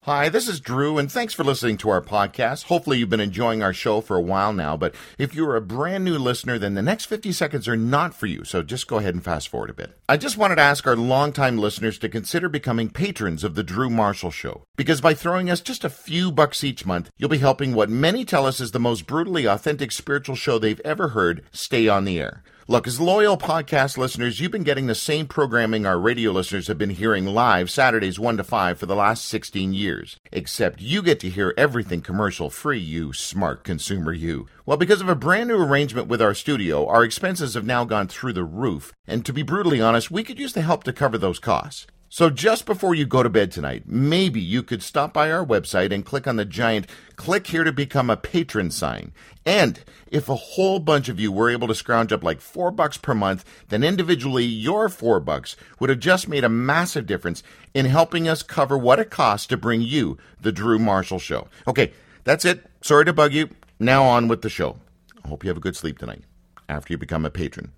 Hi, this is Drew, and thanks for listening to our podcast. Hopefully you've been enjoying our show for a while now, but if you're a brand new listener, then the next 50 seconds are not for you, so just go ahead and fast forward a bit. I just wanted to ask our longtime listeners to consider becoming patrons of The Drew Marshall Show, because by throwing us just a few bucks each month, you'll be helping what many tell us is the most brutally authentic spiritual show they've ever heard stay on the air. Look, as loyal podcast listeners, you've been getting the same programming our radio listeners have been hearing live Saturdays 1 to 5 for the last 16 years. Except you get to hear everything commercial-free, you smart consumer, you. Well, because of a brand new arrangement with our studio, our expenses have now gone through the roof. And to be brutally honest, we could use the help to cover those costs. So just before you go to bed tonight, maybe you could stop by our website and click on the giant "Click here to become a patron" sign. And if a whole bunch of you were able to scrounge up like $4 per month, then individually your $4 would have just made a massive difference in helping us cover what it costs to bring you the Drew Marshall Show. Okay, that's it. Sorry to bug you. Now on with the show. I hope you have a good sleep tonight after you become a patron.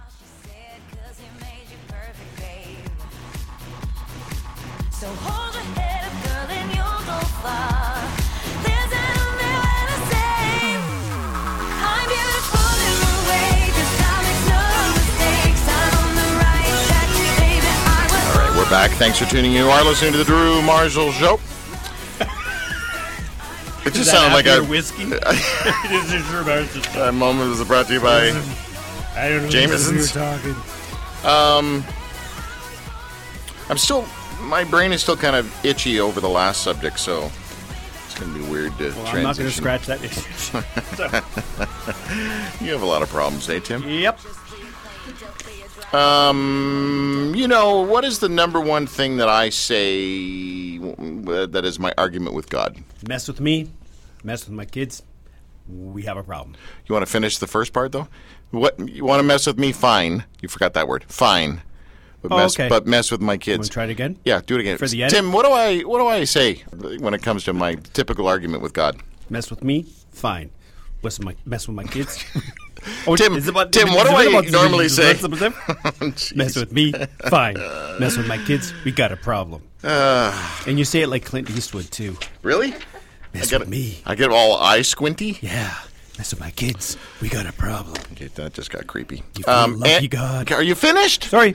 So hold your head up, girl, and you'll go far. There's only way to say I'm beautiful in a way, 'cause I make no mistakes. I'm on the right track, baby. All right, we're back. Thanks for tuning in. You are listening to the Drew Marshall Show. It just sounded like a whiskey. That moment was brought to you by I don't know Jameson's. what you were talking. My brain is still kind of itchy over the last subject, so it's going to be weird to transition. I'm not going to scratch that itch. You have a lot of problems, eh, Tim? Yep. What is the number one thing that I say that is my argument with God? Mess with me, mess with my kids, we have a problem. You want to finish the first part, though? What you want to mess with me? Fine. You forgot that word. Fine. But mess with my kids. Want to try it again? Yeah, do it again. For the edit? Tim, what do I say when it comes to my typical argument with God? Mess with me, fine. Mess with my kids. Tim, what do I normally say? Mess with me, fine. Mess with my kids, we got a problem. And you say it like Clint Eastwood, too. Really? Mess with me. I get all eye squinty? Yeah. Mess with my kids, we got a problem. Okay, that just got creepy. You feel lucky, God. Are you finished? Sorry.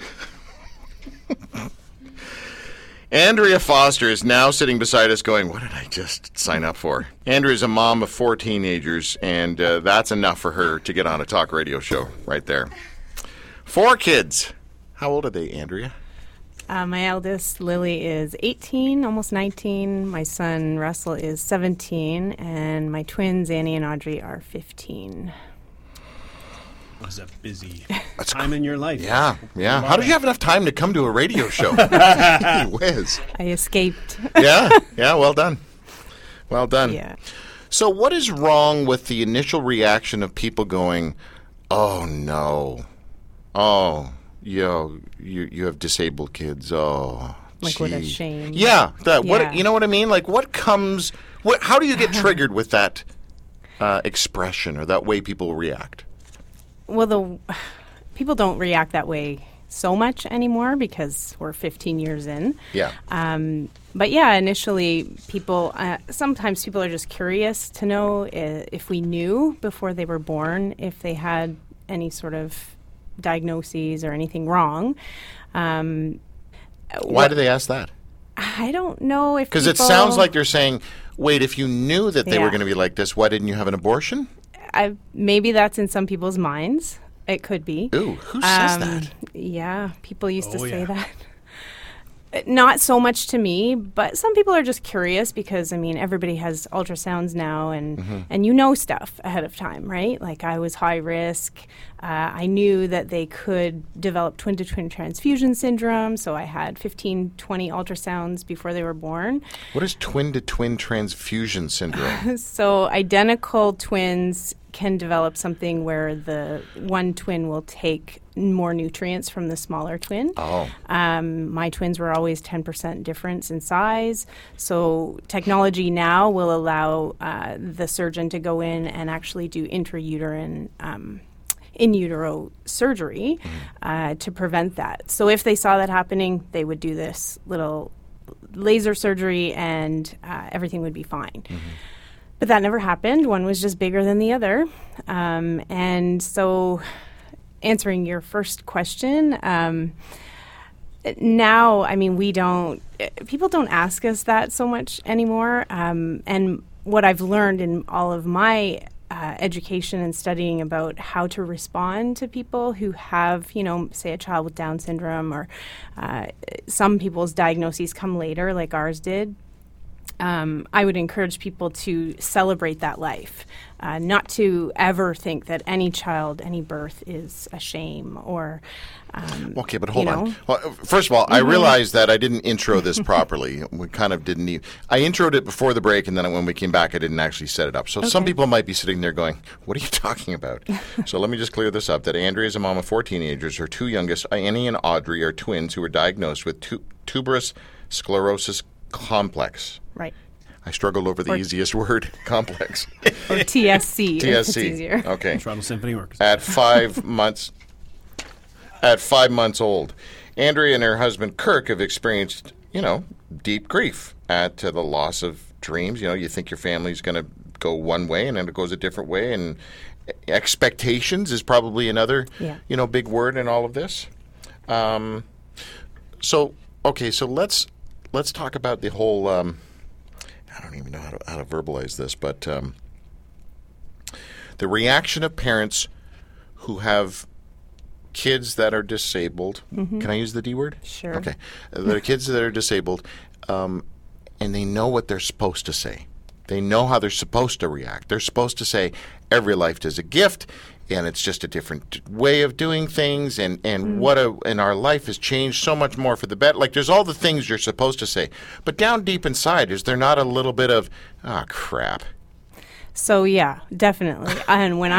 Andrea Foster is now sitting beside us going, what did I just sign up for? Andrea is a mom of 4 teenagers, and that's enough for her to get on a talk radio show right there. 4 kids. How old are they, Andrea? My eldest, Lily, is 18, almost 19. My son, Russell, is 17. And my twins, Annie and Audrey, are 15. It was a busy time in your life. Yeah. How did you have enough time to come to a radio show? Whiz. I escaped. Yeah, well done. Well done. Yeah. So what is wrong with the initial reaction of people going, oh, no. Oh, you have disabled kids. Oh, like, gee. what a shame. Yeah. Yeah. What, you know what I mean? Like, how do you get triggered with that expression or that way people react? Well, people don't react that way so much anymore because we're 15 years in. Yeah. But yeah, initially sometimes people are just curious to know if we knew before they were born if they had any sort of diagnoses or anything wrong. Why do they ask that? I don't know if because it sounds like they're saying, wait, if you knew that they were going to be like this, why didn't you have an abortion? Maybe that's in some people's minds. It could be. Ooh, who says that? Yeah, people used to say that. Not so much to me, but some people are just curious because, I mean, everybody has ultrasounds now and you know stuff ahead of time, right? Like I was high risk. I knew that they could develop twin-to-twin transfusion syndrome, so I had 15, 20 ultrasounds before they were born. What is twin-to-twin transfusion syndrome? So identical twins can develop something where the one twin will take more nutrients from the smaller twin. Oh. My twins were always 10% difference in size. So technology now will allow the surgeon to go in and actually do intrauterine in utero surgery to prevent that. So if they saw that happening, they would do this little laser surgery and everything would be fine. But that never happened. One was just bigger than the other. And so answering your first question, now, I mean, people don't ask us that so much anymore. And what I've learned in all of my education and studying about how to respond to people who have, say a child with Down syndrome, or some people's diagnoses come later, like ours did. I would encourage people to celebrate that life, not to ever think that any child, any birth is a shame or. Okay, but hold on. Well, first of all, I realized that I didn't intro this properly. We kind of didn't even. I introed it before the break, and then when we came back, I didn't actually set it up. So some people might be sitting there going, "What are you talking about?" So let me just clear this up. That Andrea is a mom of 4 teenagers. Her 2 youngest, Annie and Audrey, are twins who were diagnosed with tuberous sclerosis complex. Right. I struggled over the easiest word, complex. Or TSC. TSC. It's easier. Okay. Toronto Symphony Orchestra. At 5 months. At 5 months old, Andrea and her husband Kirk have experienced, deep grief at the loss of dreams. You think your family's going to go one way, and then it goes a different way, and expectations is probably another, big word in all of this. So let's talk about the whole. I don't even know how to verbalize this, but the reaction of parents who have kids that are disabled. Can I use the D word? Sure. Okay. There are kids that are disabled, and they know what they're supposed to say. They know how they're supposed to react. They're supposed to say, every life is a gift, and it's just a different way of doing things, and our life has changed so much more for the better. Like, there's all the things you're supposed to say. But down deep inside, is there not a little bit of, crap? So, yeah, definitely. And when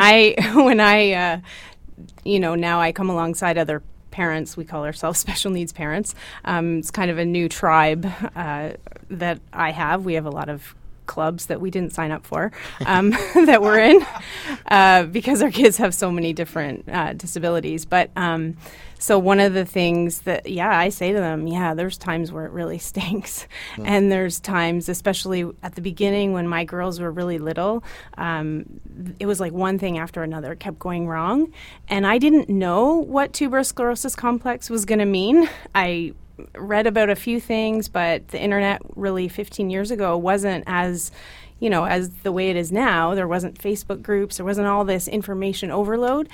I now I come alongside other parents. We call ourselves special needs parents. It's kind of a new tribe that I have. We have a lot of clubs that we didn't sign up for that we're in because our kids have so many different disabilities. But so one of the things that, I say to them, there's times where it really stinks. And there's times, especially at the beginning when my girls were really little, it was like one thing after another kept going wrong. And I didn't know what tuberous sclerosis complex was going to mean. I read about a few things, but the internet really 15 years ago wasn't as the way it is now. There wasn't Facebook groups. There wasn't all this information overload.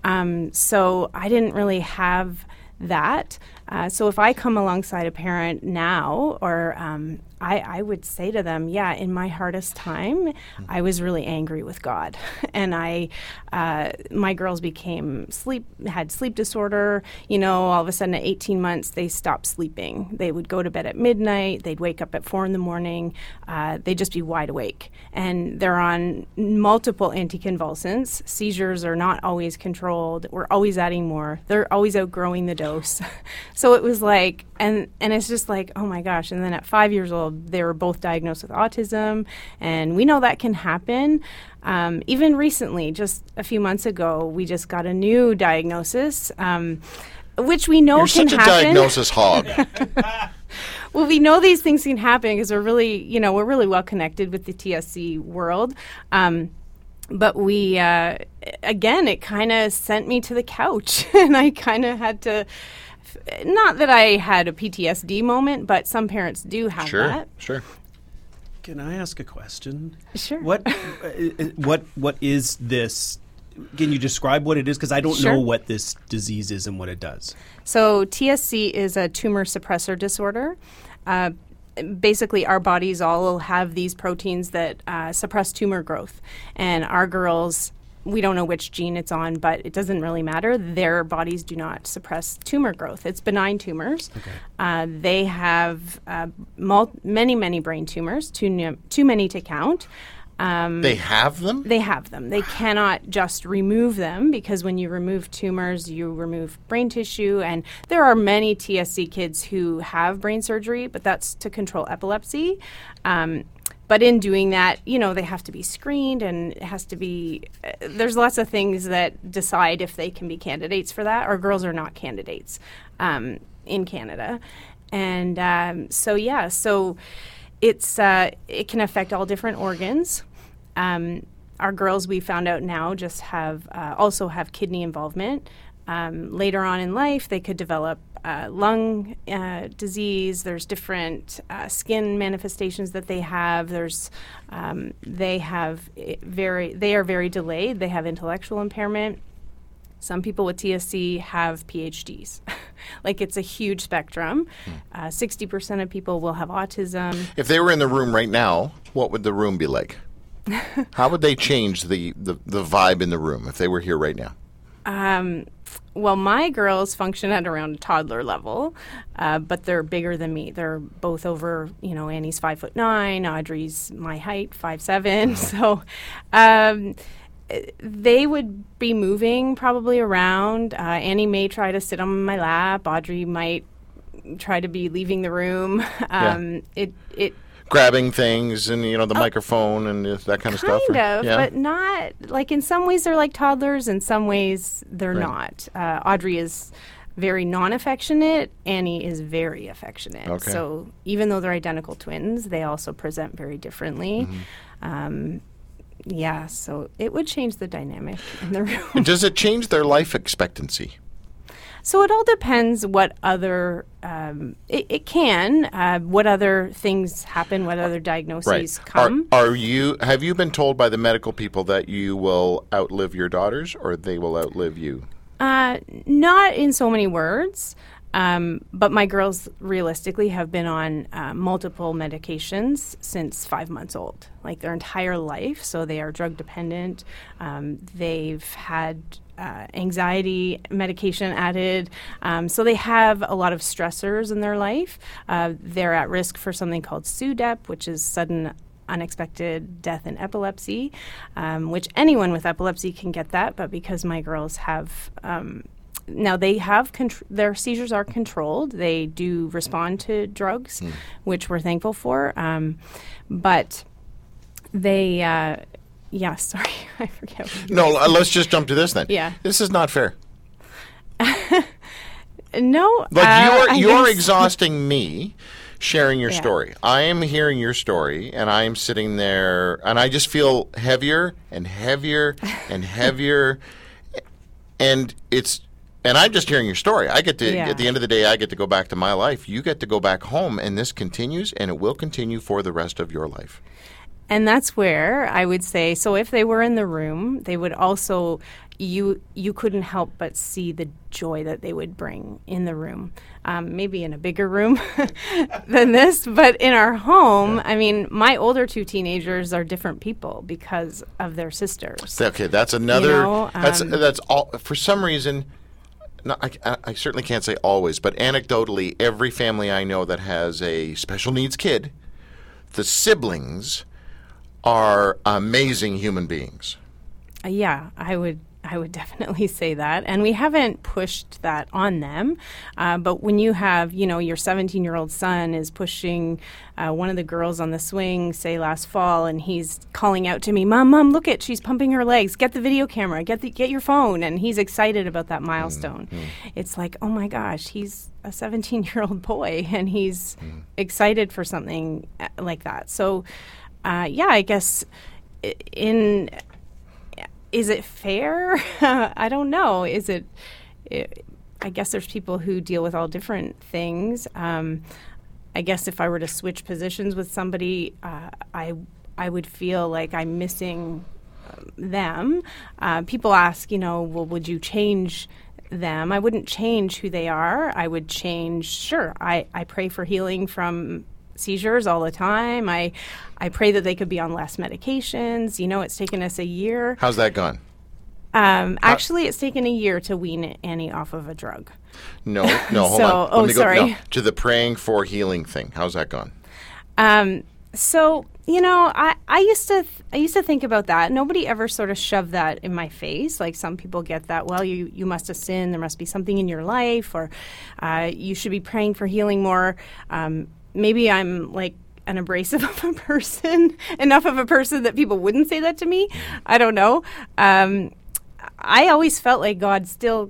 So I didn't really have that. So if I come alongside a parent now, or I would say to them, in my hardest time, I was really angry with God. And my girls had sleep disorder. All of a sudden at 18 months, they stopped sleeping. They would go to bed at midnight. They'd wake up at 4 a.m. They'd just be wide awake. And they're on multiple anticonvulsants. Seizures are not always controlled. We're always adding more. They're always outgrowing the dose. So it was like, and it's just like, oh my gosh. And then at 5 years old, they were both diagnosed with autism. And we know that can happen. Even recently, just a few months ago, we just got a new diagnosis, which we know can happen. You're such a diagnosis hog. Well, we know these things can happen because we're really well connected with the TSC world. But we, again, it kind of sent me to the couch, and I kind of had to. Not that I had a PTSD moment, but some parents do have that. Sure. Can I ask a question? Sure. What is this? Can you describe what it is? Because I don't know what this disease is and what it does. So TSC is a tumor suppressor disorder. Basically, our bodies all have these proteins that suppress tumor growth. And our girls, we don't know which gene it's on, but it doesn't really matter. Their bodies do not suppress tumor growth. It's benign tumors. Okay. They have many brain tumors, too many to count. They have them? They have them. They cannot just remove them because when you remove tumors, you remove brain tissue. And there are many TSC kids who have brain surgery, but that's to control epilepsy. But in doing that, they have to be screened, and it has to be there's lots of things that decide if they can be candidates for that. Our girls are not candidates in Canada. And so it's it can affect all different organs. Our girls, we found out now, just have also have kidney involvement. Later on in life, they could develop lung disease. There's different skin manifestations that they have. They are very delayed. They have intellectual impairment. Some people with TSC have PhDs. Like, it's a huge spectrum. 60% of people will have autism. If they were in the room right now, what would the room be like? How would they change the vibe in the room if they were here right now? Well, my girls function at around toddler level, but they're bigger than me. They're both over, Annie's 5'9", Audrey's my height, 5'7". So they would be moving probably around. Annie may try to sit on my lap. Audrey might try to be leaving the room. Grabbing things and, the microphone and that kind of stuff? But not, like, in some ways they're like toddlers, in some ways they're not. Audrey is very non-affectionate. Annie is very affectionate. Okay. So even though they're identical twins, they also present very differently. So it would change the dynamic in the room. Does it change their life expectancy? So it all depends what other it can. What other things happen? What other diagnoses come? Have you been told by the medical people that you will outlive your daughters, or they will outlive you? Not in so many words. But my girls realistically have been on multiple medications since 5 months old, like their entire life. So they are drug dependent. They've had anxiety medication added. So they have a lot of stressors in their life. They're at risk for something called SUDEP, which is sudden unexpected death in epilepsy, which anyone with epilepsy can get that. But because my girls have... now they have their seizures are controlled. They do respond to drugs, which we're thankful for. But they, sorry, I forget. What you were saying. Let's just jump to this then. Yeah, this is not fair. No, you're exhausting me. Sharing your story. I am hearing your story, and I am sitting there, and I just feel heavier and heavier and heavier, and I'm just hearing your story. I get to, at the end of the day, I get to go back to my life. You get to go back home, and this continues, and it will continue for the rest of your life. And that's where I would say, so if they were in the room, they would also, you couldn't help but see the joy that they would bring in the room. Maybe in a bigger room than this, but in our home, I mean, my older two teenagers are different people because of their sisters. Okay, that's another, that's all, for some reason... No, I certainly can't say always, but anecdotally, every family I know that has a special needs kid, the siblings are amazing human beings. I would definitely say that. And we haven't pushed that on them. But when you have, your 17-year-old son is pushing one of the girls on the swing, say last fall, and he's calling out to me, Mom, look at, she's pumping her legs. Get the video camera. Get your phone. And he's excited about that milestone. It's like, oh my gosh, he's a 17-year-old boy, and he's excited for something like that. So, I guess is it fair? I don't know. I guess there's people who deal with all different things. I guess if I were to switch positions with somebody, I would feel like I'm missing them. People ask, well, would you change them? I wouldn't change who they are. I would change, sure. I pray for healing from seizures all the time. I pray that they could be on less medications. It's taken us a year. How's that gone? Actually, it's taken a year to wean Annie off of a drug. No, hold on. Sorry. To the praying for healing thing. How's that gone? So, I used to think about that. Nobody ever sort of shoved that in my face. Like, some people get that, well, you must have sinned. There must be something in your life, or you should be praying for healing more. Maybe I'm like an abrasive of a person, enough of a person that people wouldn't say that to me. I don't know. I always felt like God still,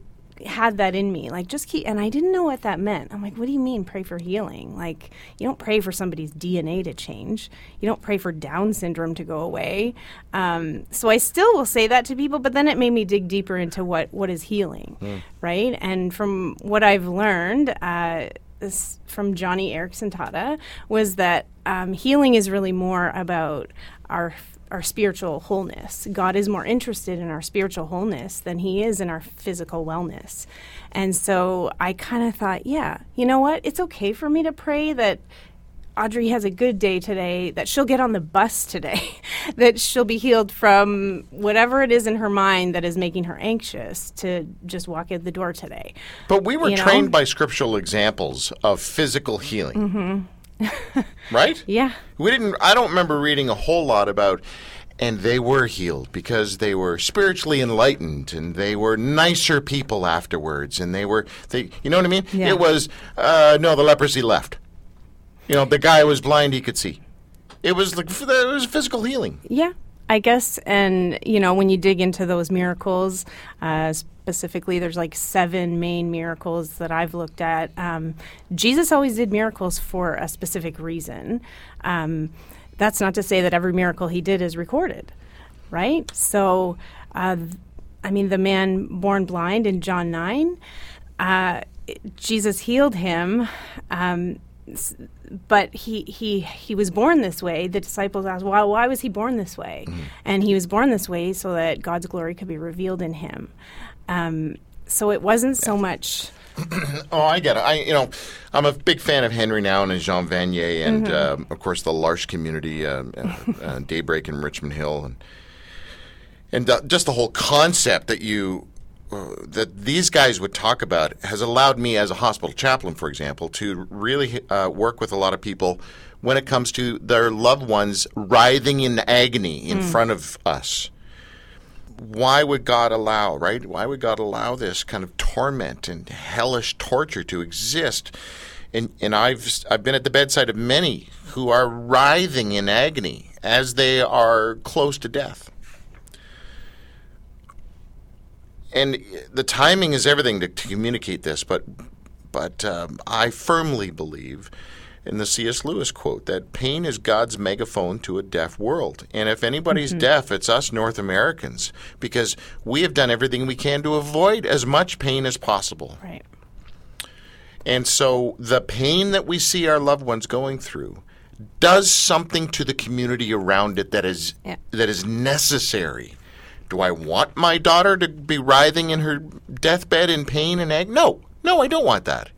had that in me, like just keep, and I didn't know what that meant. I'm like, what do you mean pray for healing? Like, you don't pray for somebody's DNA to change. You don't pray for Down syndrome to go away. So I still will say that to people, but then it made me dig deeper into what is healing, right? And from what I've learned, this from Johnny Erickson Tata, was that healing is really more about our spiritual wholeness. God is more interested in our spiritual wholeness than he is in our physical wellness. And so I kind of thought, yeah, you know what? It's okay for me to pray that Audrey has a good day today, that she'll get on the bus today, that she'll be healed from whatever it is in her mind that is making her anxious to just walk in the door today. But we were trained by scriptural examples of physical healing. Right? Yeah. I don't remember reading a whole lot about, and they were healed because they were spiritually enlightened and they were nicer people afterwards, and they you know what I mean? Yeah. It was, no, the leprosy left. You know, the guy was blind, he could see. It was physical healing. Yeah, I guess. And, you know, when you dig into those miracles, specifically, there's like 7 main miracles that I've looked at. Jesus always did miracles for a specific reason. That's not to say that every miracle he did is recorded, right? So, I mean, the man born blind in John 9, Jesus healed him, but he was born this way. The disciples asked, well, why was he born this way? And he was born this way so that God's glory could be revealed in him. So it wasn't so much. Oh, I get it. I'm a big fan of Henry Nouwen and Jean Vanier, and of course the L'Arche community, Daybreak in Richmond Hill, and just the whole concept that that these guys would talk about has allowed me, as a hospital chaplain, for example, to really work with a lot of people when it comes to their loved ones writhing in agony in front of us. Why would God allow, right? Why would God allow this kind of torment and hellish torture to exist? And I've been at the bedside of many who are writhing in agony as they are close to death. And the timing is everything to communicate this, but I firmly believe in the C.S. Lewis quote that pain is God's megaphone to a deaf world. And if anybody's deaf, it's us North Americans, because we have done everything we can to avoid as much pain as possible. Right. And so the pain that we see our loved ones going through does something to the community around it that is necessary. Do I want my daughter to be writhing in her deathbed in pain and agony? No, I don't want that.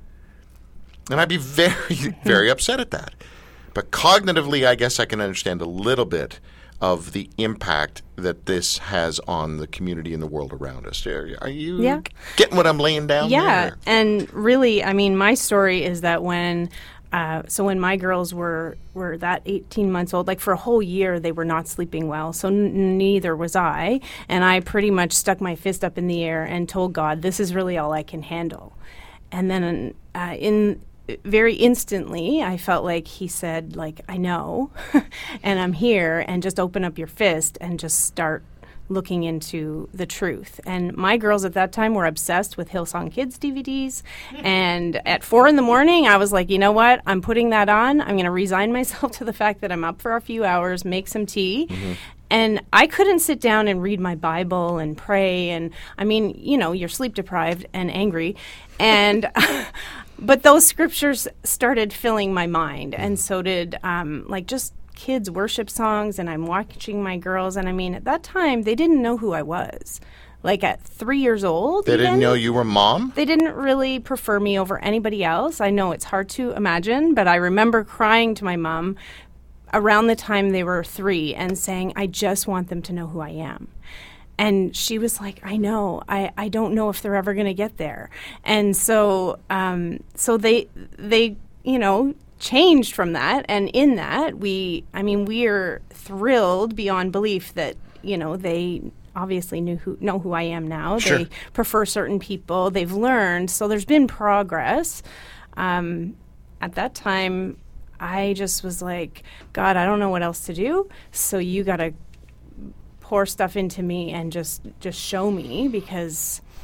And I'd be very, very upset at that. But cognitively, I guess I can understand a little bit of the impact that this has on the community and the world around us. Are you getting what I'm laying down there? Yeah, and really, I mean, my story is that when my girls were that 18 months old, like for a whole year, they were not sleeping well. So neither was I. And I pretty much stuck my fist up in the air and told God, this is really all I can handle. And then very instantly, I felt like he said, like, I know, and I'm here, and just open up your fist and just start looking into the truth. And my girls at that time were obsessed with Hillsong Kids DVDs. And at 4 a.m, I was like, you know what? I'm putting that on. I'm going to resign myself to the fact that I'm up for a few hours, make some tea. And I couldn't sit down and read my Bible and pray. And I mean, you know, you're sleep deprived and angry. And but those scriptures started filling my mind. And so did just kids' worship songs. And I'm watching my girls. And I mean, at that time, they didn't know who I was. Like at 3 years old. They didn't know you were mom? They didn't really prefer me over anybody else. I know it's hard to imagine, but I remember crying to my mom around the time they were 3 and saying, I just want them to know who I am. And she was like, I know. I don't know if they're ever going to get there. And so they you know, changed from that. And in that, we are thrilled beyond belief that, you know, they obviously know who I am now. Sure. They prefer certain people. They've learned. So there's been progress. At that time, I just was like, God, I don't know what else to do. So you got to pour stuff into me and just show me, because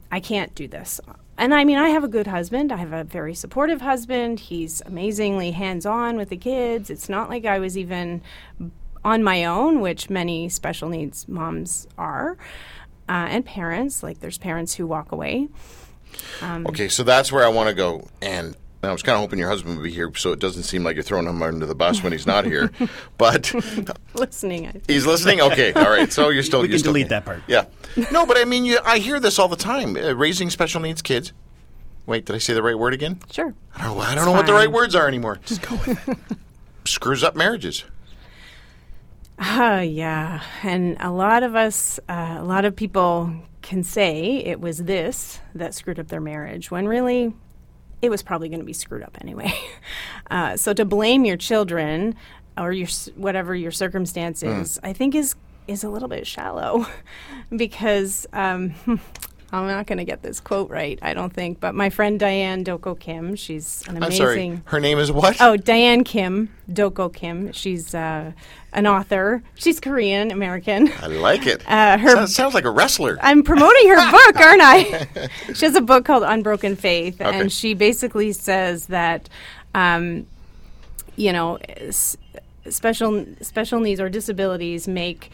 I can't do this. And I mean, I have a good husband. I have a very supportive husband. He's amazingly hands-on with the kids. It's not like I was even on my own, which many special needs moms are, and parents. Like, there's parents who walk away. Okay, so that's where I want to go. And I was kind of hoping your husband would be here, so it doesn't seem like you're throwing him under the bus when he's not here. But Listening, I think. he's listening? Okay, all right. So you're still... We you're can still, delete that part. Yeah. No, but I mean, I hear this all the time. Raising special needs kids. Wait, did I say the right word again? Sure. I don't know what the fine. right words are anymore. Just go with it. Screws up marriages. Yeah. And a lot of people can say it was this that screwed up their marriage, when really it was probably going to be screwed up anyway. So to blame your children or whatever your circumstance is, I think is a little bit shallow, because I'm not going to get this quote right, I don't think, but my friend Diane Doko Kim, she's an amazing... I'm sorry, her name is what? Oh, Diane Kim, Doko Kim. She's an author. She's Korean American. I like it. Sounds like a wrestler. I'm promoting her book, aren't I? She has a book called Unbroken Faith, Okay. and she basically says that, special needs or disabilities make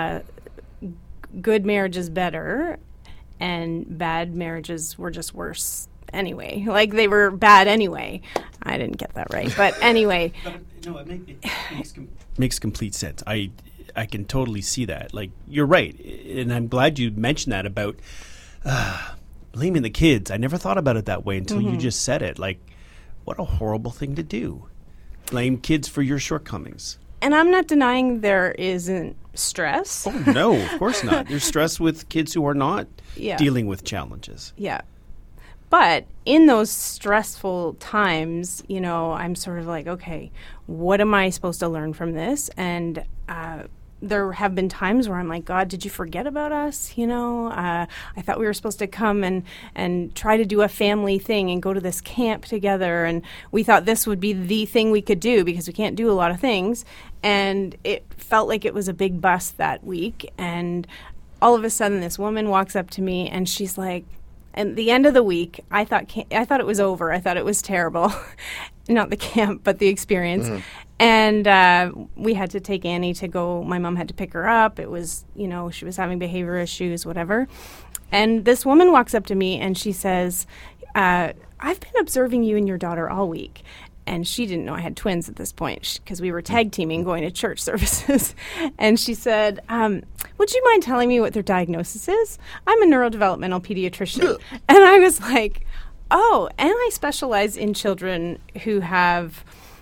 good marriages better, and bad marriages were just worse anyway. Like, they were bad anyway. I didn't get that right, but anyway. No, it makes complete sense. I can totally see that. Like, you're right, and I'm glad you mentioned that about blaming the kids. I never thought about it that way until you just said it. Like, what a horrible thing to do. Blame kids for your shortcomings. And I'm not denying there isn't stress. Oh, no, of course not. There's stress with kids who are not dealing with challenges. Yeah. But in those stressful times, I'm sort of like, okay, what am I supposed to learn from this? And there have been times where I'm like, God, did you forget about us? I thought we were supposed to come and try to do a family thing and go to this camp together. And we thought this would be the thing we could do because we can't do a lot of things. And it felt like it was a big bust that week. And all of a sudden, this woman walks up to me and she's like, at the end of the week, I thought it was over. I thought it was terrible. Not the camp, but the experience. Mm-hmm. And we had to take Annie to go. My mom had to pick her up. It was, she was having behavior issues, whatever. And this woman walks up to me and she says, I've been observing you and your daughter all week. And she didn't know I had twins at this point because we were tag teaming going to church services. And she said, would you mind telling me what their diagnosis is? I'm a neurodevelopmental pediatrician. And I was like, oh, and I specialize in children who have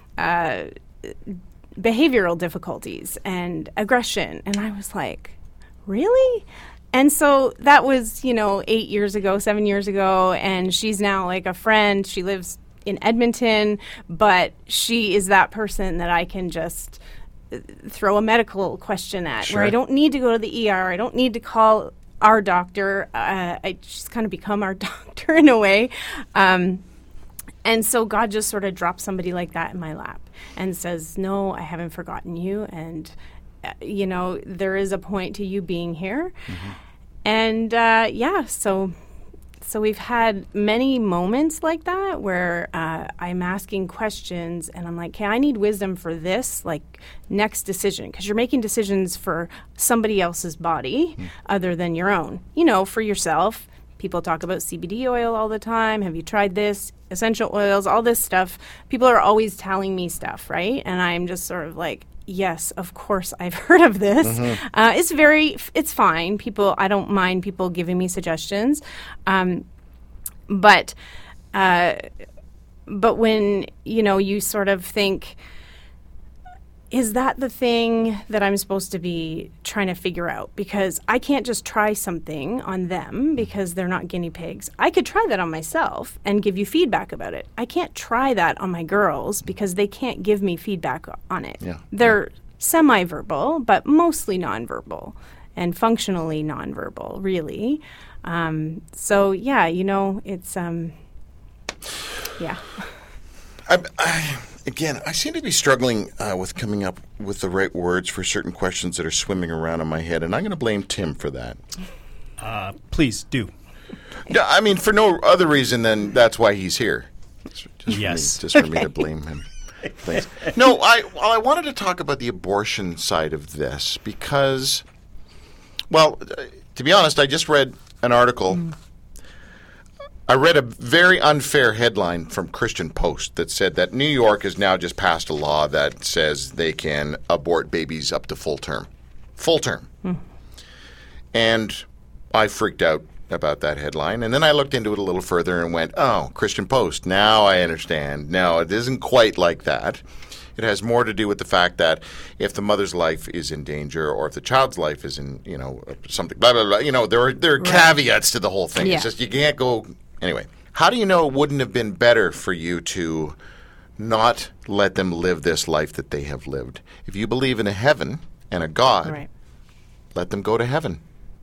behavioral difficulties and aggression. And I was like, really? And so that was, 7 years ago. And she's now like a friend. She lives in Edmonton, but she is that person that I can just throw a medical question at, where I don't need to go to the ER. I don't need to call our doctor. She's kind of become our doctor in a way. And so God just sort of drops somebody like that in my lap and says, no, I haven't forgotten you. And, there is a point to you being here. Mm-hmm. And, So we've had many moments like that where I'm asking questions and I'm like, okay, I need wisdom for this, like, next decision, because you're making decisions for somebody else's body other than your own. For yourself, people talk about CBD oil all the time. Have you tried this? Essential oils, all this stuff. People are always telling me stuff, right? And I'm just sort of like, yes, of course I've heard of this. Mm-hmm. It's fine. I don't mind people giving me suggestions. But when, you sort of think, is that the thing that I'm supposed to be trying to figure out? Because I can't just try something on them because they're not guinea pigs. I could try that on myself and give you feedback about it. I can't try that on my girls because they can't give me feedback on it. Yeah. They're semi-verbal, but mostly nonverbal and functionally nonverbal, really. It's, yeah. Again, I seem to be struggling with coming up with the right words for certain questions that are swimming around in my head, and I'm going to blame Tim for that. Please do. Yeah, I mean, for no other reason than that's why he's here. Yes. For me to blame him. Thanks. No, I wanted to talk about the abortion side of this because, well, to be honest, I just read an article. I read a very unfair headline from Christian Post that said that New York has now just passed a law that says they can abort babies up to full term. Full term. And I freaked out about that headline. And then I looked into it a little further and went, oh, Christian Post, now I understand. No, it isn't quite like that. It has more to do with the fact that if the mother's life is in danger or if the child's life is in, something, blah, blah, blah, there are caveats to the whole thing. Yeah. It's just you can't go. Anyway, how do you know it wouldn't have been better for you to not let them live this life that they have lived? If you believe in a heaven and a God, Right. let them go to heaven.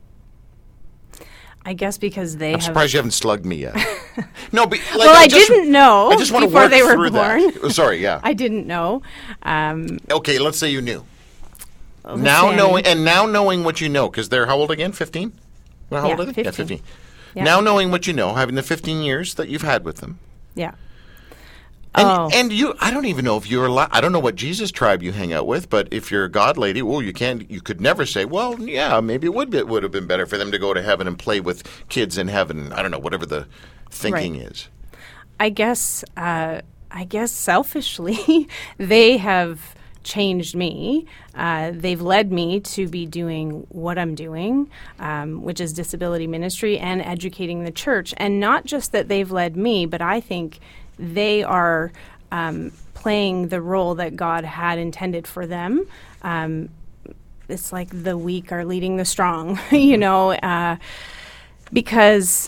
I guess because they I'm have. surprised you haven't slugged me yet. No, but Well, I didn't know I just want to before work they were through born. that. Oh, sorry, yeah. I didn't know. Okay, let's say you knew. Let's Now say- knowing what you know, because they're how old again? 15? Well, how Yeah, old are they? 15. Yeah, 15. Yeah. Now knowing what you know, having the 15 years that you've had with them. Yeah. And you, I don't even know if you're allowed. I don't know what Jesus tribe you hang out with, but if you're a God lady, you could never say, well, yeah, maybe it would have been better for them to go to heaven and play with kids in heaven. I don't know, whatever the thinking is. I guess selfishly, they have changed me. They've led me to be doing what I'm doing, which is disability ministry and educating the church. And not just that they've led me, but I think they are playing the role that God had intended for them. It's like the weak are leading the strong, because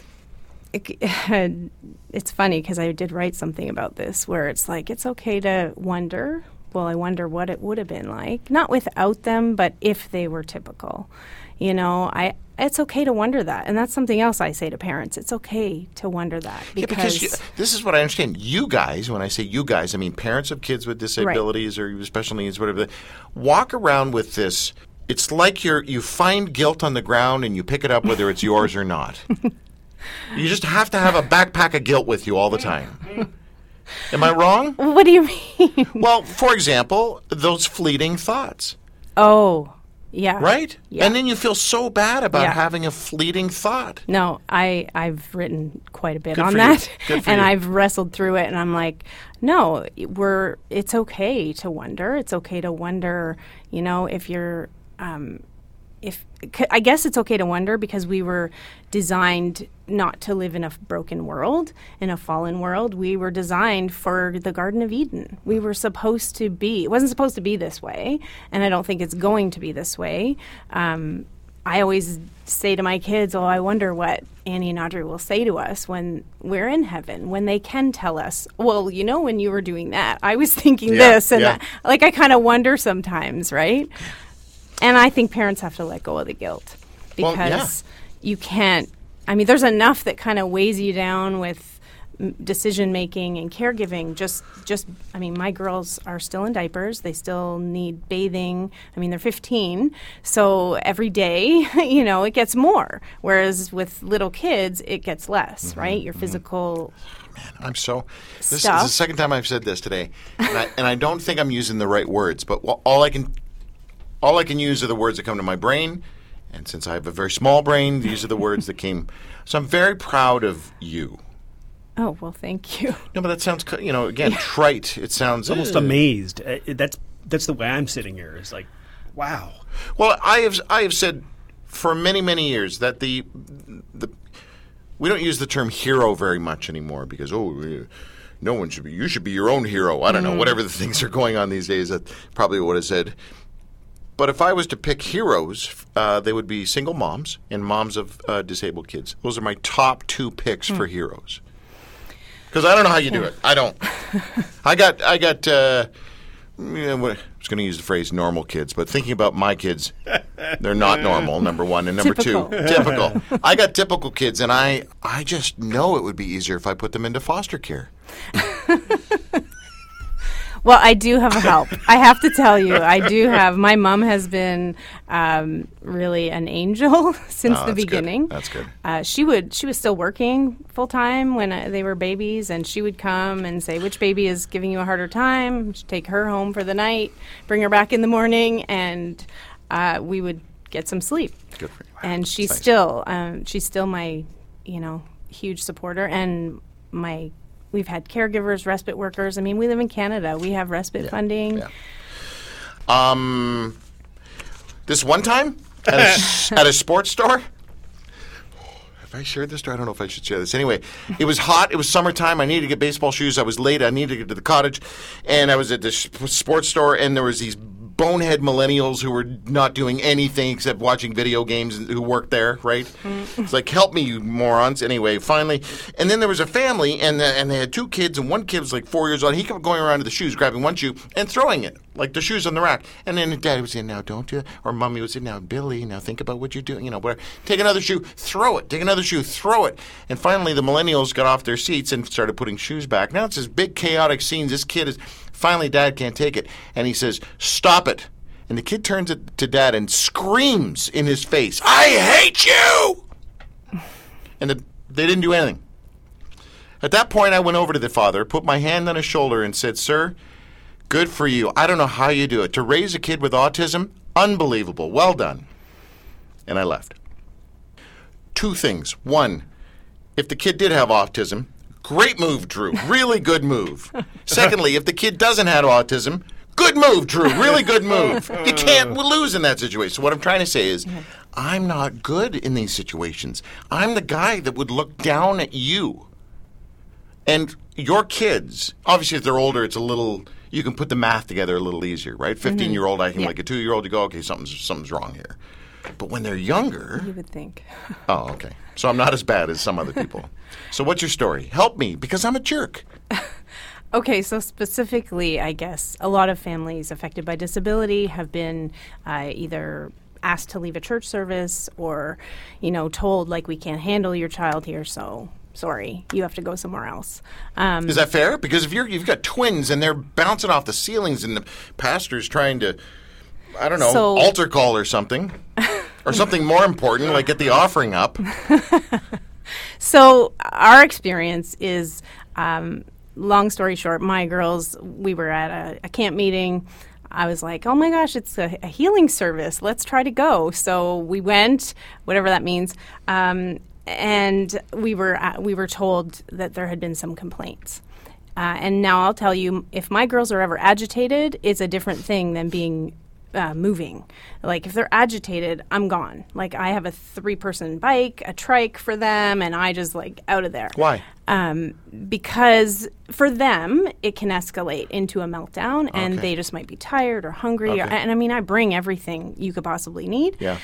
it's funny because I did write something about this where it's like it's okay to wonder. Well, I wonder what it would have been like, not without them, but if they were typical. It's okay to wonder that, and that's something else I say to parents. It's okay to wonder that because this is what I understand. You guys, when I say you guys, I mean parents of kids with disabilities or special needs, whatever. Walk around with this. It's like you find guilt on the ground and you pick it up whether it's yours or not. You just have to have a backpack of guilt with you all the time. Am I wrong? What do you mean? Well, for example, those fleeting thoughts. Oh, yeah. Right? Yeah. And then you feel so bad about Yeah. having a fleeting thought. No, I've written quite a bit Good on for you. that, Good for and you. I've wrestled through it, and I'm like, no, it's okay to wonder. It's okay to wonder, if you're, I guess it's okay to wonder because we were designed not to live in a broken world, in a fallen world. We were designed for the Garden of Eden. We were supposed to be. It wasn't supposed to be this way, and I don't think it's going to be this way. I always say to my kids, oh, I wonder what Annie and Audrey will say to us when we're in heaven, when they can tell us, well, when you were doing that, I was thinking this, and that. Like I kind of wonder sometimes, right? And I think parents have to let go of the guilt because you can't. I mean, there's enough that kind of weighs you down with decision making and caregiving. I mean, my girls are still in diapers. They still need bathing. I mean, they're 15, so every day, it gets more. Whereas with little kids, it gets less, right? Your physical. I'm so. This is Stuff. the second time I've said this today, and I don't think I'm using the right words. But all I can use are the words that come to my brain, and since I have a very small brain, these are the words that came. So I'm very proud of you. Oh well, thank you. No, but that sounds again trite. It sounds Almost amazed. That's the way I'm sitting here. It's like, wow. Well, I have said for many, many years that the we don't use the term hero very much anymore because no one should be. You should be your own hero. I don't know, whatever the things are going on these days. That probably would have said. But if I was to pick heroes, they would be single moms and moms of disabled kids. Those are my top two picks for heroes. Because I don't know how you do it. I don't. I got. I was going to use the phrase normal kids, but thinking about my kids, they're not normal, number one. And number Typical. two, typical. I got typical kids, and I just know it would be easier if I put them into foster care. Well, I do have help. I have to tell you, I do have. My mom has been really an angel since the that's beginning. Good. That's good. She was still working full time when they were babies, and she would come and say, which baby is giving you a harder time? She'd take her home for the night, bring her back in the morning, and we would get some sleep. Good for you. Wow, And that's she's nice. still my, huge supporter. And we've had caregivers, respite workers. I mean, we live in Canada. We have respite funding. Yeah. This one time at a sports store. Have I shared this story? I don't know if I should share this. Anyway, it was hot. It was summertime. I needed to get baseball shoes. I was late. I needed to get to the cottage. And I was at the sports store, and there was these bonehead millennials who were not doing anything except watching video games who worked there, right? It's like, help me, you morons. Anyway, finally. And then there was a family, and they had two kids, and one kid was like 4 years old. He kept going around to the shoes, grabbing one shoe and throwing it, like the shoes on the rack. And then Daddy was saying, now don't do it. Or Mommy was saying, now, Billy, now think about what you're doing. Whatever. Take another shoe, throw it. Take another shoe, throw it. And finally, the millennials got off their seats and started putting shoes back. Now it's this big chaotic scene. This kid is... Finally, Dad can't take it, and he says, stop it. And the kid turns to Dad and screams in his face, I hate you! And they didn't do anything. At that point, I went over to the father, put my hand on his shoulder, and said, Sir, good for you. I don't know how you do it. To raise a kid with autism, unbelievable. Well done. And I left. Two things. One, if the kid did have autism, great move, Drew. Really good move. Secondly, if the kid doesn't have autism, good move, Drew. Really good move. You can't lose in that situation. So what I'm trying to say is, I'm not good in these situations. I'm the guy that would look down at you. And your kids, obviously if they're older, it's a little, you can put the math together a little easier, right? 15-year-old acting like a 2-year-old, you go, okay, something's wrong here. But when they're younger... You would think. Oh, okay. So I'm not as bad as some other people. So what's your story? Help me, because I'm a jerk. Okay, so specifically, I guess, a lot of families affected by disability have been either asked to leave a church service or, told, like, we can't handle your child here, so sorry, you have to go somewhere else. Is that fair? Because if you've got twins and they're bouncing off the ceilings and the pastor's trying to, I don't know, altar call or something, or something more important, like get the offering up. So our experience is, long story short, my girls, we were at a camp meeting. I was like, oh my gosh, it's a healing service. Let's try to go. So we went, whatever that means, and we were told that there had been some complaints. And now I'll tell you, if my girls are ever agitated, it's a different thing than being moving. Like if they're agitated, I'm gone. Like I have a 3-person bike, a trike for them, and I just like out of there. Why? Because for them, it can escalate into a meltdown, and they just might be tired or hungry. And I mean, I bring everything you could possibly need. Yeah.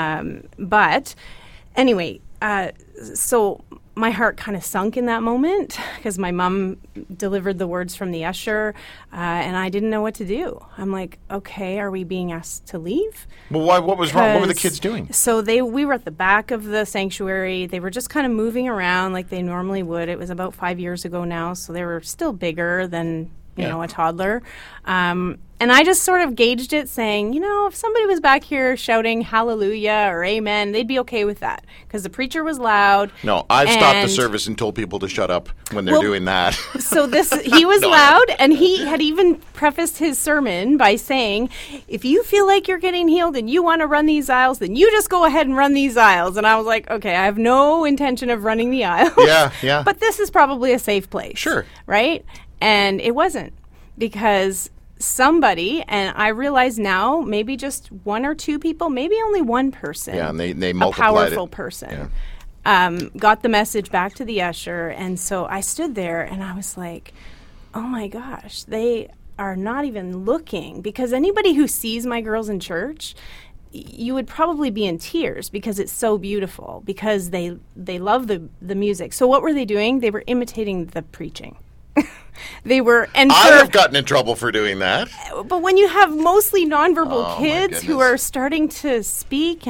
But anyway, so my heart kind of sunk in that moment because my mom delivered the words from the usher, and I didn't know what to do. I'm like, okay, are we being asked to leave? Well, why? What was wrong? What were the kids doing? So we were at the back of the sanctuary. They were just kind of moving around like they normally would. It was about 5 years ago now, so they were still bigger than a toddler. And I just sort of gauged it saying, if somebody was back here shouting hallelujah or amen, they'd be okay with that because the preacher was loud. No, I've stopped the service and told people to shut up when they're doing that. So he was loud, and he had even prefaced his sermon by saying, if you feel like you're getting healed and you want to run these aisles, then you just go ahead and run these aisles. And I was like, okay, I have no intention of running the aisles. Yeah. But this is probably a safe place. Sure. Right? And it wasn't because somebody, and I realize now, maybe just one or two people, maybe only one person. Yeah, and they a multiplied powerful it. person. Got the message back to the usher, and so I stood there and I was like, oh my gosh, they are not even looking, because anybody who sees my girls in church, you would probably be in tears because it's so beautiful, because they love the music. So what were they doing? They were imitating the preaching. They were, and I have gotten in trouble for doing that. But when you have mostly nonverbal kids who goodness. are starting to speak, and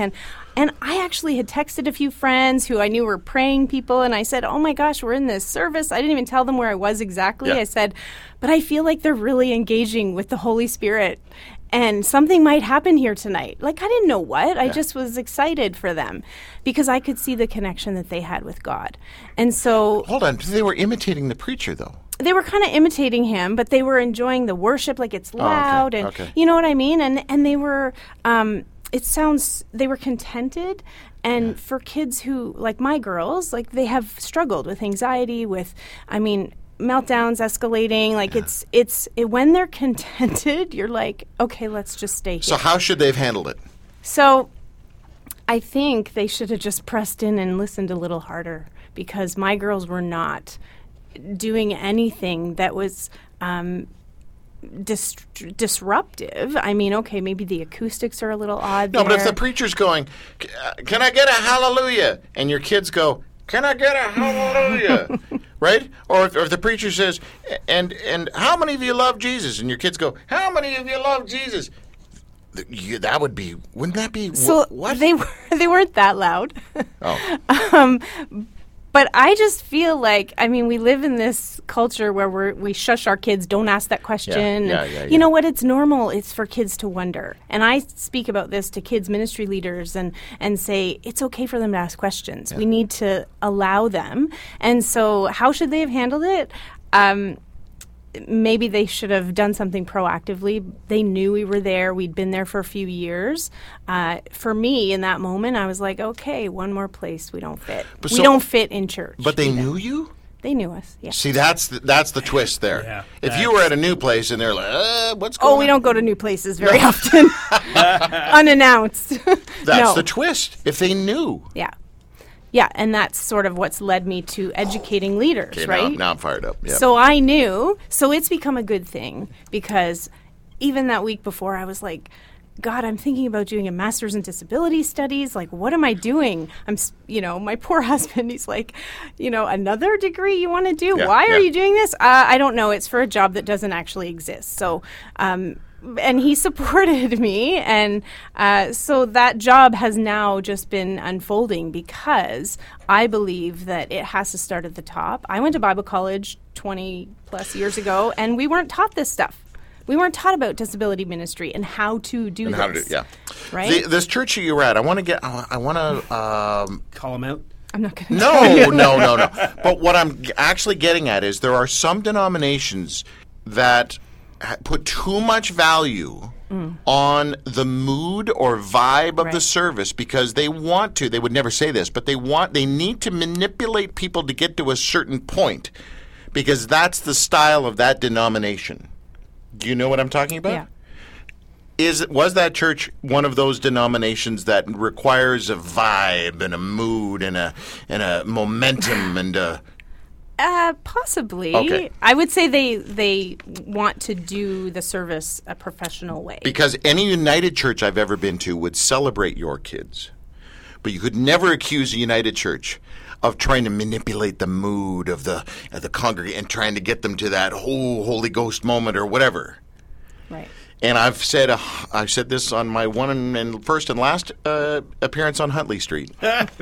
And I actually had texted a few friends who I knew were praying people, and I said, oh my gosh, we're in this service. I didn't even tell them where I was exactly. Yeah. I said, but I feel like they're really engaging with the Holy Spirit. And something might happen here tonight. Like, I didn't know what. I just was excited for them because I could see the connection that they had with God. And so Hold on. They were imitating the preacher, though. they were kind of imitating him, but they were enjoying the worship, like it's loud. And you know what I mean? And they were, they were contented. And for kids who, like my girls, like they have struggled with anxiety, with, meltdowns escalating. Like when they're contented, you're like, okay, let's just stay here. So how should they have handled it? So I think they should have just pressed in and listened a little harder, because my girls were not doing anything that was disruptive. Okay, maybe the acoustics are a little odd. No, there. but if the preacher's going, can I get a hallelujah? And your kids go, can I get a hallelujah? Right? Or if the preacher says, and how many of you love Jesus? And your kids go, how many of you love Jesus? That would be, wouldn't that be, so what? They weren't that loud. Oh. But I just feel like, we live in this culture where we shush our kids, don't ask that question. Yeah. You know what? It's normal. It's for kids to wonder. And I speak about this to kids ministry leaders and say it's okay for them to ask questions. Yeah. We need to allow them. And so how should they have handled it? Maybe they should have done something proactively. They knew we were there. We'd been there for a few years. For me, in that moment, I was like, okay, one more place we don't fit. We don't fit in church. But they knew you? They knew us, yeah. See, that's the twist there. Yeah, if you were at a new place and they're like, what's going on? Oh, we don't go to new places very often. Unannounced. That's the twist. If they knew. Yeah. Yeah, and that's sort of what's led me to educating leaders, Okay, right? Now I'm fired up. Yep. So I knew. So it's become a good thing, because even that week before, I was like, God, I'm thinking about doing a master's in disability studies. Like, what am I doing? My poor husband, he's like, another degree you want to do? Yeah, Why are you doing this? I don't know. It's for a job that doesn't actually exist. So, and he supported me. And so that job has now just been unfolding, because I believe that it has to start at the top. I went to Bible college 20 plus years ago, and we weren't taught this stuff. We weren't taught about disability ministry and how to do this. Right? This church you were at, I want to Call them out. I'm not going to. No. But what I'm actually getting at is there are some denominations that put too much value on the mood or vibe of the service, because they want to. They would never say this, but they need to manipulate people to get to a certain point, because that's the style of that denomination. Do you know what I'm talking about? Yeah. Was that church one of those denominations that requires a vibe and a mood and a momentum and a... Possibly. Okay. I would say they want to do the service a professional way. Because any United Church I've ever been to would celebrate your kids. But you could never accuse a United Church of trying to manipulate the mood of the congregation and trying to get them to that whole Holy Ghost moment or whatever. Right. And I've said this on my first and last appearance on Huntley Street.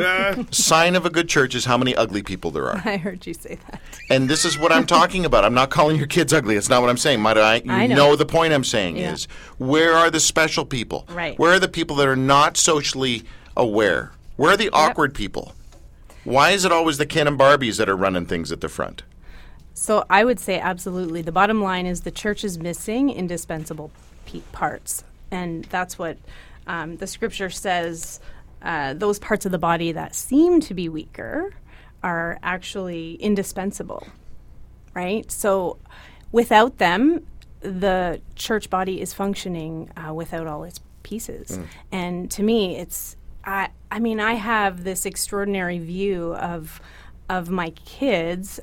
Sign of a good church is how many ugly people there are. I heard you say that. And this is what I'm talking about. I'm not calling your kids ugly. It's not what I'm saying. I know the point I'm saying is, where are the special people? Right. Where are the people that are not socially aware? Where are the awkward people? Why is it always the Ken and Barbies that are running things at the front? So I would say absolutely. The bottom line is the church is missing indispensable parts. And that's what the scripture says. Those parts of the body that seem to be weaker are actually indispensable, right? So without them, the church body is functioning without all its pieces. And to me, I have this extraordinary view of my kids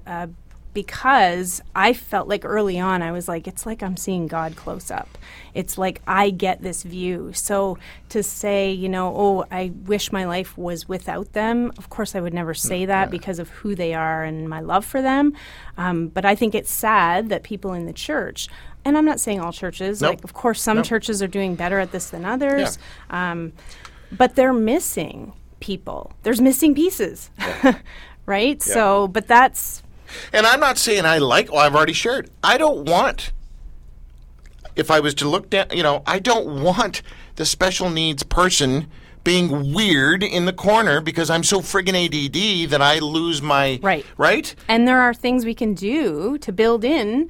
because I felt like early on I was like, it's like I'm seeing God close up. It's like I get this view. So to say, I wish my life was without them, of course I would never say that because of who they are and my love for them. But I think it's sad that people in the church, and I'm not saying all churches, of course some churches are doing better at this than others. but they're missing people. There's missing pieces, right? Yeah. So, but that's And I'm not saying I like, well, I've already shared. I don't want, if I was to look down, I don't want the special needs person being weird in the corner because I'm so friggin' ADD that I lose my, right? And there are things we can do to build in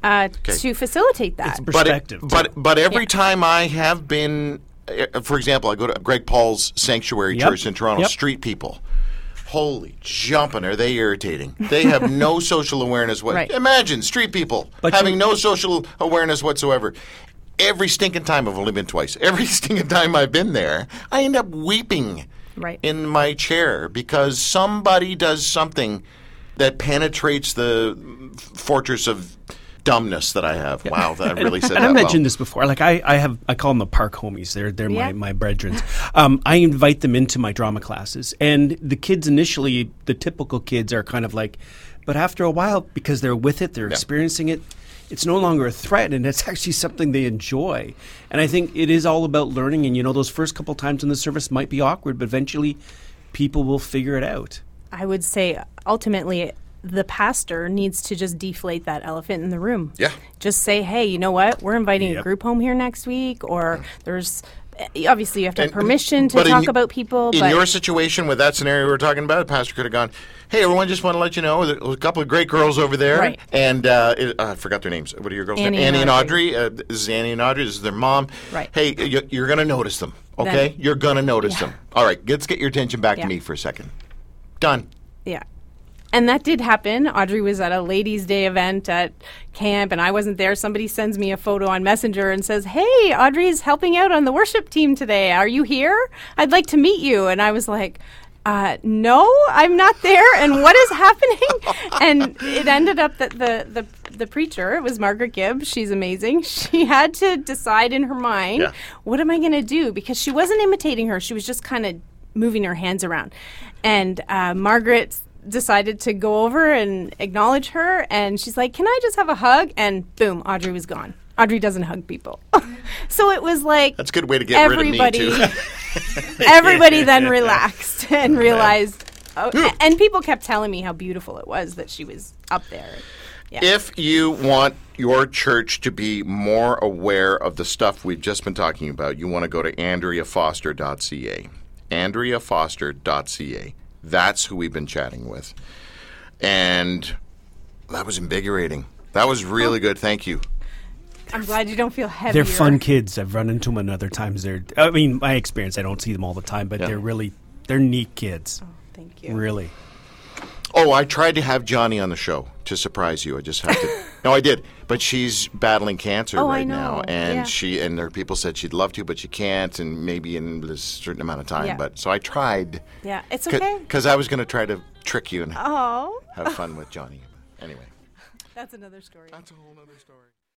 to facilitate that. It's perspective. But every time I have been, for example, I go to Greg Paul's Sanctuary Church in Toronto, street people. Holy jumping, are they irritating? They have no social awareness. Imagine street people having no social awareness whatsoever. Every stinking time, I've only been twice. Every stinking time I've been there, I end up weeping in my chair because somebody does something that penetrates the fortress of dumbness that I have. Wow, that really said that. And I mentioned this before. Like I call them the park homies. They're my brethren. I invite them into my drama classes, and the kids initially, the typical kids are kind of like, but after a while, because they're with it, they're experiencing it. It's no longer a threat, and it's actually something they enjoy. And I think it is all about learning. And those first couple times in the service might be awkward, but eventually, people will figure it out. I would say ultimately, the pastor needs to just deflate that elephant in the room. Yeah. Just say, hey, you know what? We're inviting a group home here next week, or there's obviously you have to have permission to talk about people. In your situation with that scenario we were talking about, the pastor could have gone, hey, everyone, just want to let you know there's a couple of great girls over there. And I forgot their names. What are your girls' names? Annie and Audrey. This is Annie and Audrey. This is their mom. Hey, you're going to notice them, okay? You're going to notice them. All right, let's get your attention back to me for a second. Done. Yeah. And that did happen. Audrey was at a ladies' day event at camp, and I wasn't there. Somebody sends me a photo on Messenger and says, hey, Audrey's helping out on the worship team today. Are you here? I'd like to meet you. And I was like, no, I'm not there. And what is happening? And it ended up that the preacher, it was Margaret Gibb. She's amazing. She had to decide in her mind, what am I going to do? Because she wasn't imitating her. She was just kind of moving her hands around. And Margaret decided to go over and acknowledge her, and she's like, can I just have a hug? And boom, Audrey was gone. Audrey doesn't hug people. So it was like, that's a good way to get rid of me too. Everybody then relaxed and realized, and people kept telling me how beautiful it was that she was up there. If you want your church to be more aware of the stuff we've just been talking about, you want to go to AndreaFoster.ca. AndreaFoster.ca. That's who we've been chatting with. And that was invigorating. That was really good. Thank you. I'm glad you don't feel heavy. They're fun kids. I've run into them other times. My experience, I don't see them all the time, but they're neat kids. Oh, thank you. Really. Oh, I tried to have Johnny on the show to surprise you. I just have to. No, I did. But she's battling cancer right now. And and there are people said she'd love to, but she can't, and maybe in a certain amount of time. Yeah. But so I tried. Yeah, it's okay. Because I was going to try to trick you and have fun with Johnny. Anyway. That's another story. That's a whole other story.